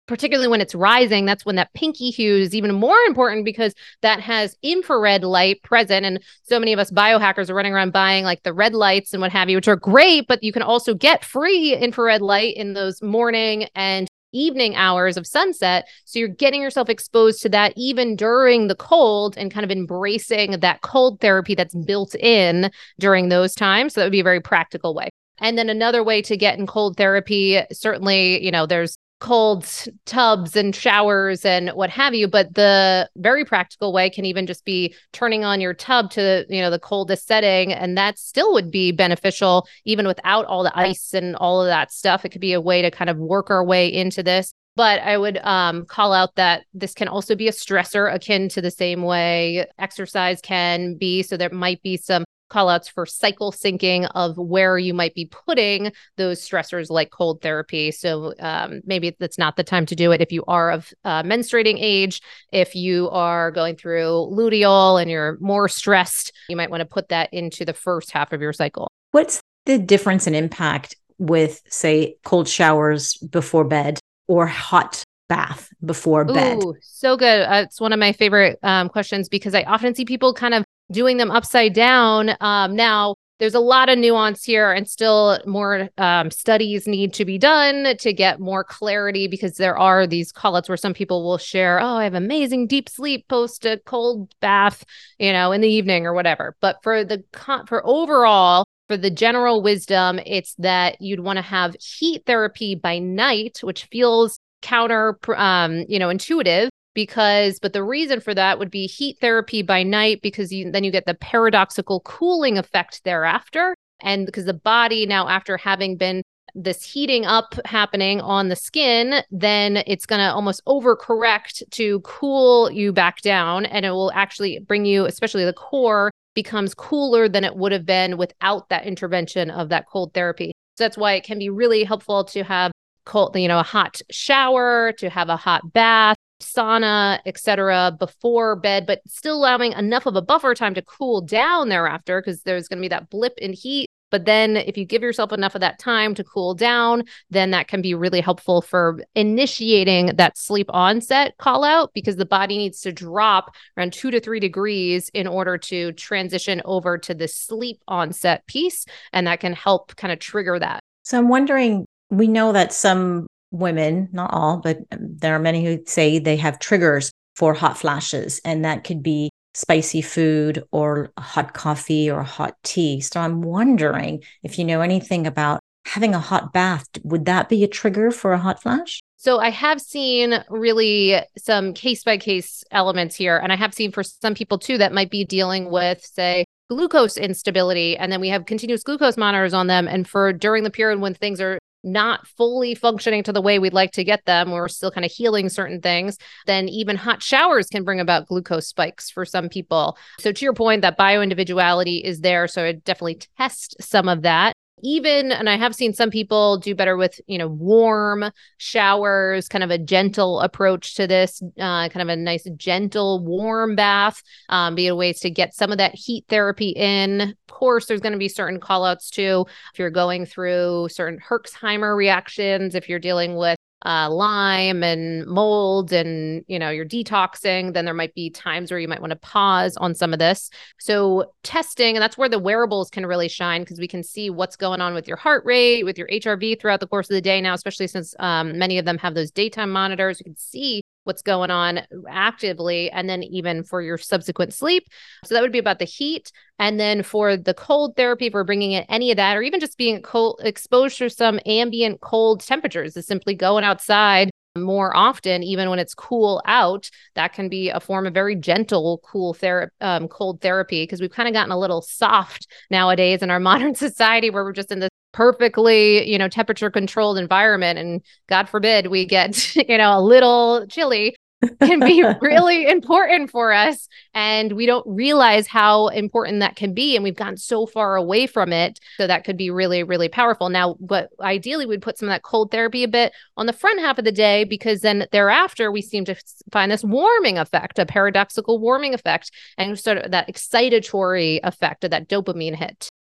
particularly when it's rising, that's when that pinky hue is even more important because that has infrared light present. And so many of us biohackers are running around buying like the red lights and what have you, which are great, but you can also get free infrared light in those morning and evening hours of sunset. So you're getting yourself exposed to that even during the cold and kind of embracing that cold therapy that's built in during those times. So that would be a very practical way. And then another way to get in cold therapy, certainly, you know, there's cold tubs and showers and what have you. But the very practical way can even just be turning on your tub to, you know, the coldest setting. And that still would be beneficial even without all the ice and all of that stuff. It could be a way to kind of work our way into this. But I would um, call out that this can also be a stressor akin to the same way exercise can be. So there might be some call outs for cycle syncing of where you might be putting those stressors like cold therapy. So um, maybe that's not the time to do it if you are of uh, menstruating age. If you are going through luteal and you're more stressed, you might want to put that into the first half of your cycle. What's the difference in impact with, say, cold showers before bed or hot bath before bed? Ooh, so good. Uh, it's one of my favorite um, questions because I often see people kind of doing them upside down. Um, now, there's a lot of nuance here and still more um, studies need to be done to get more clarity because there are these call-outs where some people will share, oh, I have amazing deep sleep post a cold bath, you know, in the evening or whatever. But for the for overall, for the general wisdom, it's that you'd want to have heat therapy by night, which feels counter, um, you know, intuitive. Because, but the reason for that would be heat therapy by night, because you, then you get the paradoxical cooling effect thereafter. And because the body now, after having been this heating up happening on the skin, then it's going to almost overcorrect to cool you back down. And it will actually bring you, especially the core, becomes cooler than it would have been without that intervention of that cold therapy. So that's why it can be really helpful to have cold, you know, a hot shower, to have a hot bath, sauna, et cetera, before bed, but still allowing enough of a buffer time to cool down thereafter, because there's going to be that blip in heat. But then if you give yourself enough of that time to cool down, then that can be really helpful for initiating that sleep onset call out, because the body needs to drop around two to three degrees in order to transition over to the sleep onset piece. And that can help kind of trigger that. So I'm wondering, we know that some women, not all, but there are many who say they have triggers for hot flashes, and that could be spicy food or hot coffee or hot tea. So I'm wondering if you know anything about having a hot bath. Would that be a trigger for a hot flash? So I have seen really some case-by-case elements here. And I have seen for some people too that might be dealing with, say, glucose instability. And then we have continuous glucose monitors on them. And for during the period when things are not fully functioning to the way we'd like to get them, we're still kind of healing certain things, then even hot showers can bring about glucose spikes for some people. So to your point, that bioindividuality is there. So I definitely test some of that. Even, and I have seen some people do better with, you know, warm showers, kind of a gentle approach to this, uh, kind of a nice, gentle, warm bath, um, be a ways to get some of that heat therapy in. Of course, there's going to be certain call outs too. If you're going through certain Herxheimer reactions, if you're dealing with uh, Lyme and mold and, you know, you're detoxing, then there might be times where you might want to pause on some of this. So testing, and that's where the wearables can really shine, because we can see what's going on with your heart rate, with your H R V throughout the course of the day now, especially since um, many of them have those daytime monitors. You can see what's going on actively, and then even for your subsequent sleep. So that would be about the heat. And then for the cold therapy, if we're bringing in any of that, or even just being cold, exposed to some ambient cold temperatures, is simply going outside more often, even when it's cool out. That can be a form of very gentle, cool therapy, um, cold therapy, because we've kind of gotten a little soft nowadays in our modern society, where we're just in this perfectly, you know, temperature controlled environment. And God forbid we get, you know, a little chilly. Can be really important for us. And we don't realize how important that can be. And we've gotten so far away from it. So that could be really, really powerful. Now, but ideally we'd put some of that cold therapy a bit on the front half of the day, because then thereafter we seem to find this warming effect, a paradoxical warming effect, and sort of that excitatory effect of that dopamine hit.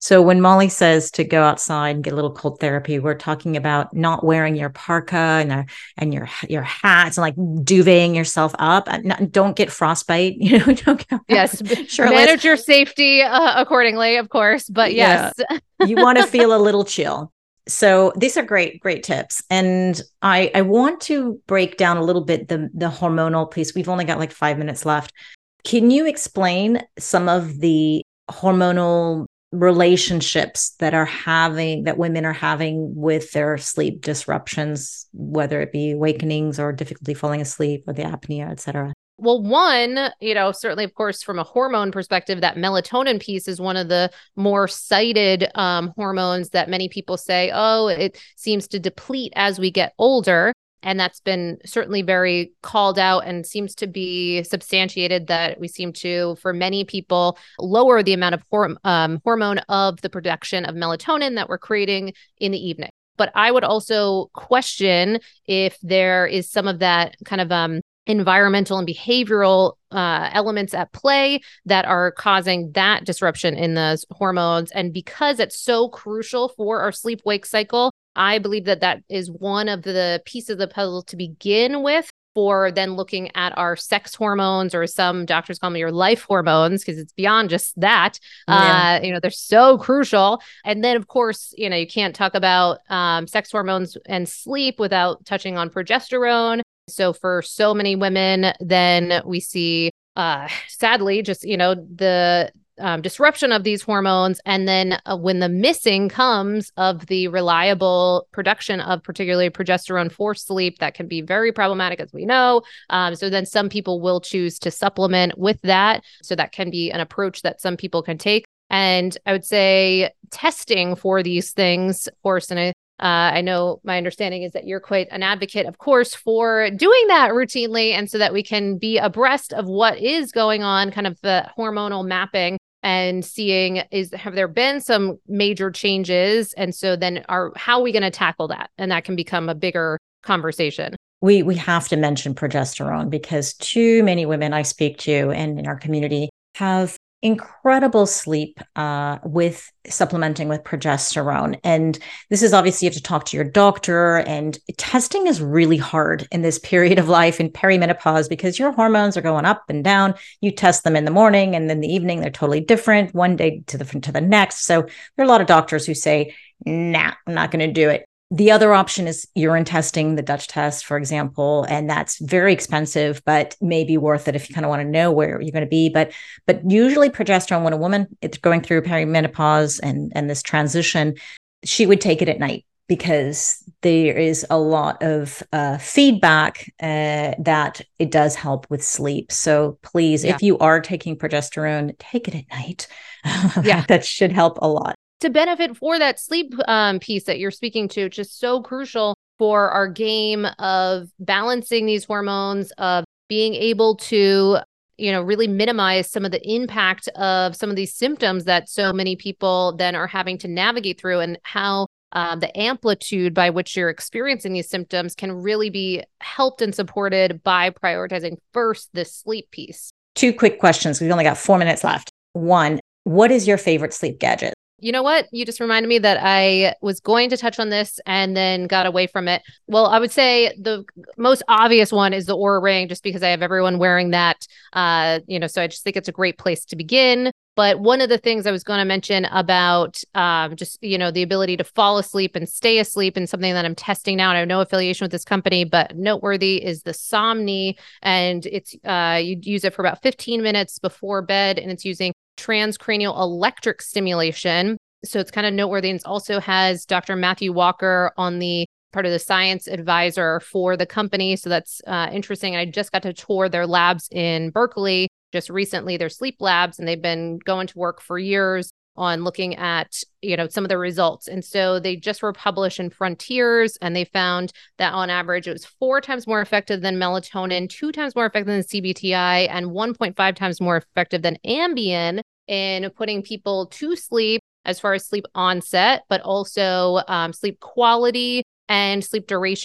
So when Molly says to go outside and get a little cold therapy, we're talking about not wearing your parka and, uh, and your your hats and like duveting yourself up. And not, don't get frostbite. You know, don't get yes, shirtless. Manage your safety uh, accordingly, of course. But yes, yeah. You want to feel a little chill. So these are great, great tips. And I I want to break down a little bit the the hormonal piece. We've only got like five minutes left. Can you explain some of the hormonal relationships that are having that women are having with their sleep disruptions, whether it be awakenings or difficulty falling asleep or the apnea, et cetera? Well, one, you know, certainly, of course, from a hormone perspective, that melatonin piece is one of the more cited um, hormones that many people say, oh, it seems to deplete as we get older. And that's been certainly very called out and seems to be substantiated that we seem to, for many people, lower the amount of horm- um, hormone of the production of melatonin that we're creating in the evening. But I would also question if there is some of that kind of um, environmental and behavioral uh, elements at play that are causing that disruption in those hormones. And because it's so crucial for our sleep-wake cycle, I believe that that is one of the pieces of the puzzle to begin with for then looking at our sex hormones, or some doctors call them your life hormones, because it's beyond just that. Yeah. Uh, you know, they're so crucial. And then, of course, you know, you can't talk about um, sex hormones and sleep without touching on progesterone. So for so many women, then we see, uh, sadly, just, you know, the Um, disruption of these hormones. And then uh, when the missing comes of the reliable production of particularly progesterone for sleep, that can be very problematic, as we know. Um, so then some people will choose to supplement with that. So that can be an approach that some people can take. And I would say testing for these things, of course, and I Uh, I know my understanding is that you're quite an advocate, of course, for doing that routinely. And so that we can be abreast of what is going on, kind of the hormonal mapping, and seeing, is, have there been some major changes? And so then are, how are we going to tackle that? And that can become a bigger conversation. We, we have to mention progesterone, because too many women I speak to and in our community have incredible sleep uh, with supplementing with progesterone. And this is obviously, you have to talk to your doctor, and testing is really hard in this period of life in perimenopause, because your hormones are going up and down. You test them in the morning, and then the evening, they're totally different one day to the, to the next. So there are a lot of doctors who say, nah, I'm not going to do it. The other option is urine testing, the Dutch test, for example, and that's very expensive, but maybe worth it if you kind of want to know where you're going to be. But but usually progesterone, when a woman is going through perimenopause and, and this transition, she would take it at night, because there is a lot of uh, feedback uh, that it does help with sleep. So please, yeah. if you are taking progesterone, take it at night. Yeah, that should help a lot. To benefit for that sleep um, piece that you're speaking to, which is so crucial for our game of balancing these hormones, of being able to, you know, really minimize some of the impact of some of these symptoms that so many people then are having to navigate through, and how uh, the amplitude by which you're experiencing these symptoms can really be helped and supported by prioritizing first the sleep piece. Two quick questions. We've only got four minutes left. One, what is your favorite sleep gadget? You know what? You just reminded me that I was going to touch on this and then got away from it. Well, I would say the most obvious one is the Oura Ring, just because I have everyone wearing that. Uh, you know, so I just think it's a great place to begin. But one of the things I was going to mention about um, just, you know, the ability to fall asleep and stay asleep, and something that I'm testing now, and I have no affiliation with this company, but noteworthy, is the Somni. And it's uh, you use it for about fifteen minutes before bed, and it's using transcranial electric stimulation. So it's kind of noteworthy. And it also has Doctor Matthew Walker on the part of the science advisor for the company. So that's uh, interesting. And I just got to tour their labs in Berkeley just recently, their sleep labs, and they've been going to work for years on looking at, you know, some of the results. And so they just were published in Frontiers, and they found that on average, it was four times more effective than melatonin, two times more effective than C B T I, and one point five times more effective than Ambien in putting people to sleep as far as sleep onset, but also um, sleep quality and sleep duration.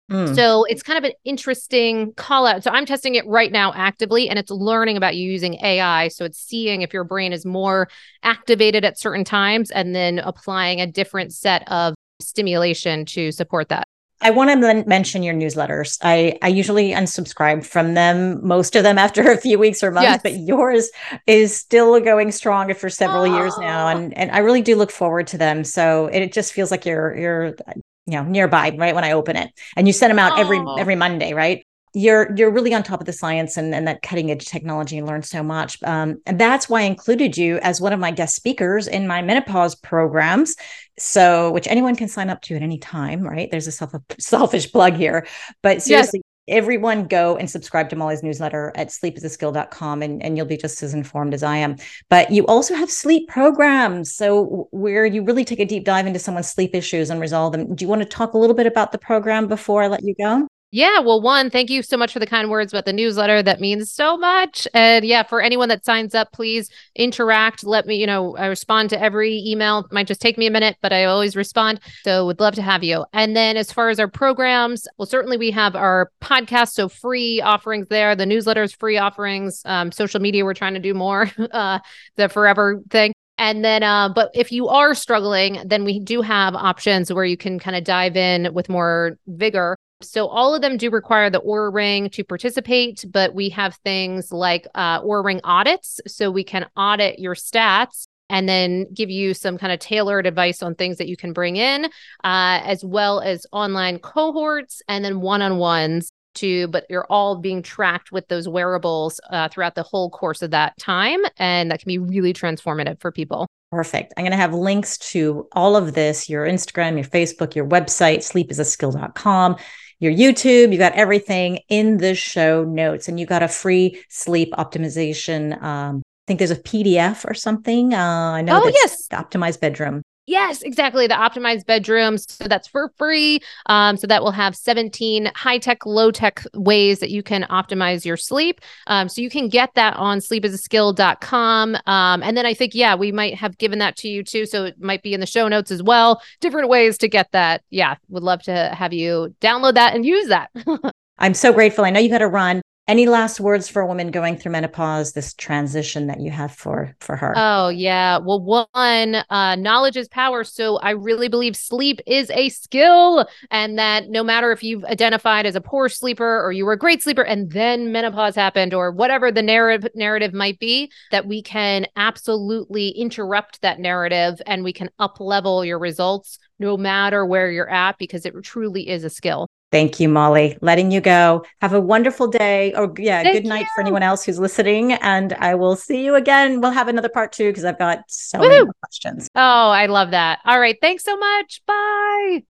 Mm. So it's kind of an interesting call out. So I'm testing it right now actively, and it's learning about you using A I. So it's seeing if your brain is more activated at certain times and then applying a different set of stimulation to support that. I want to mention your newsletters. I, I usually unsubscribe from them, most of them after a few weeks or months, Yes. but yours is still going strong for several oh. years now. And, and I really do look forward to them. So it just feels like you're, you're, you know, nearby, right? When I open it, and you send them out oh. every, every Monday, right? You're, you're really on top of the science and, and that cutting edge technology, and learn so much. Um, and that's why I included you as one of my guest speakers in my menopause programs. So, which anyone can sign up to at any time, right? There's a self selfish plug here, but seriously, yes. Everyone go and subscribe to Molly's newsletter at sleep is a skill dot com, and, and you'll be just as informed as I am. But you also have sleep programs. So where you really take a deep dive into someone's sleep issues and resolve them. Do you want to talk a little bit about the program before I let you go? Yeah, well, one, thank you so much for the kind words about the newsletter. That means so much. And yeah, for anyone that signs up, please interact. Let me, you know, I respond to every email. It might just take me a minute, but I always respond. So would love to have you. And then as far as our programs, well, certainly we have our podcast, so free offerings there. The newsletters, free offerings, um, social media, we're trying to do more, uh, the forever thing. And then, uh, but if you are struggling, then we do have options where you can kind of dive in with more vigor. So all of them do require the Oura Ring to participate, but we have things like uh, Oura Ring audits. So we can audit your stats and then give you some kind of tailored advice on things that you can bring in, uh, as well as online cohorts and then one-on-ones too, but you're all being tracked with those wearables uh, throughout the whole course of that time. And that can be really transformative for people. Perfect. I'm going to have links to all of this, your Instagram, your Facebook, your website, sleep is a skill dot com, your YouTube, you got everything in the show notes, and you got a free sleep optimization. Um, I think there's a P D F or something. Uh, I know oh, that's yes. the Optimized Bedroom. Yes, exactly. The optimized bedrooms. So that's for free. Um, so that will have seventeen high-tech, low-tech ways that you can optimize your sleep. Um, so you can get that on sleep is a skill dot com. Um, and then I think, yeah, we might have given that to you too. So it might be in the show notes as well. Different ways to get that. Yeah, would love to have you download that and use that. I'm so grateful. I know you got to run. Any last words for a woman going through menopause, this transition that you have for, for her? Oh, yeah. Well, one, uh, knowledge is power. So I really believe sleep is a skill, and that no matter if you've identified as a poor sleeper or you were a great sleeper and then menopause happened or whatever the narrative narrative might be, that we can absolutely interrupt that narrative and we can up level your results no matter where you're at, because it truly is a skill. Thank you, Molly. Letting you go. Have a wonderful day. Or yeah, Thank good night you. for anyone else who's listening. And I will see you again. We'll have another part two because I've got so Woo! many more questions. Oh, I love that. All right. Thanks so much. Bye.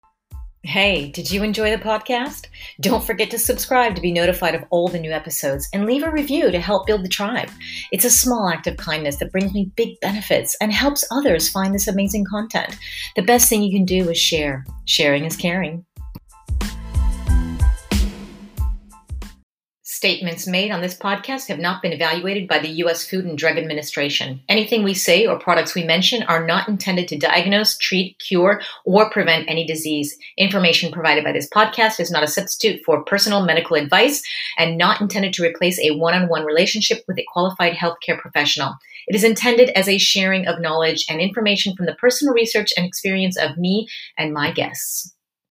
Hey, did you enjoy the podcast? Don't forget to subscribe to be notified of all the new episodes and leave a review to help build the tribe. It's a small act of kindness that brings me big benefits and helps others find this amazing content. The best thing you can do is share. Sharing is caring. Statements made on this podcast have not been evaluated by the U S Food and Drug Administration. Anything we say or products we mention are not intended to diagnose, treat, cure, or prevent any disease. Information provided by this podcast is not a substitute for personal medical advice and not intended to replace a one-on-one relationship with a qualified healthcare professional. It is intended as a sharing of knowledge and information from the personal research and experience of me and my guests.